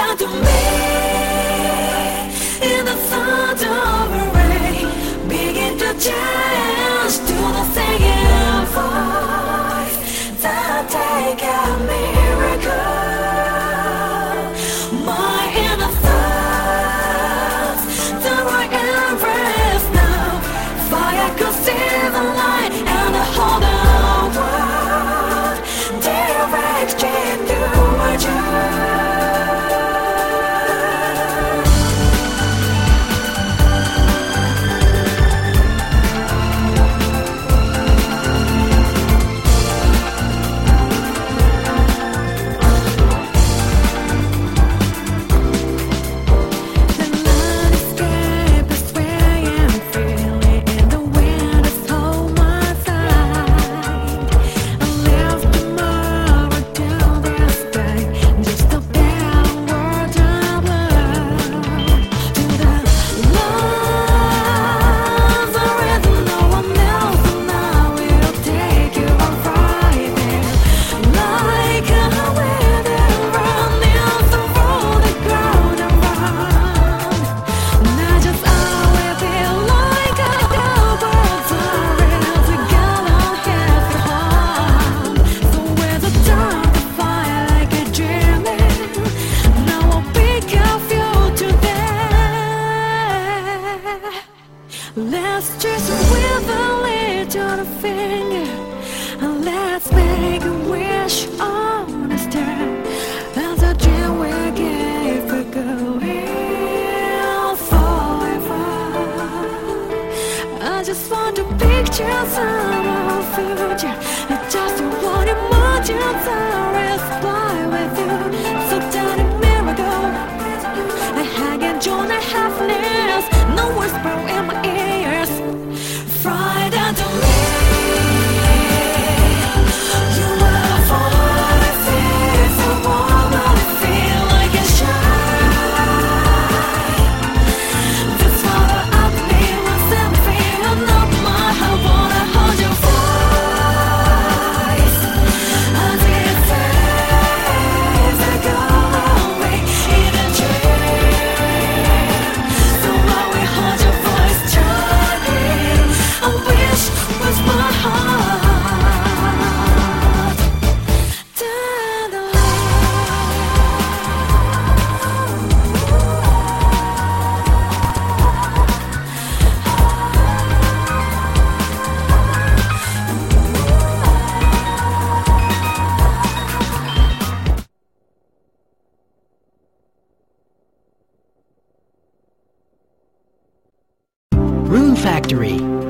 down to me in the sound of a rain. Begin to change to the singing voice that take a miracle. My inner thoughts, the right embrace now. Fire could see the light and the whole world. Direct into my joy. Let's just with a little finger, and let's make a wish on a star. As a dream we gave a going forever. I just want to picture some future. I just want emotions I respond with you. So tiny miracle, I hang and join a happiness. No whisper in my ears. Fry down to me. You are falling, I feel so warm, I feel like a shine. The father of me was something I'm not my heart, wanna hold your voice. As it fades, I go away in a dream. So I will hold your voice tight. I wish was my heart. Turn the Rune Factory.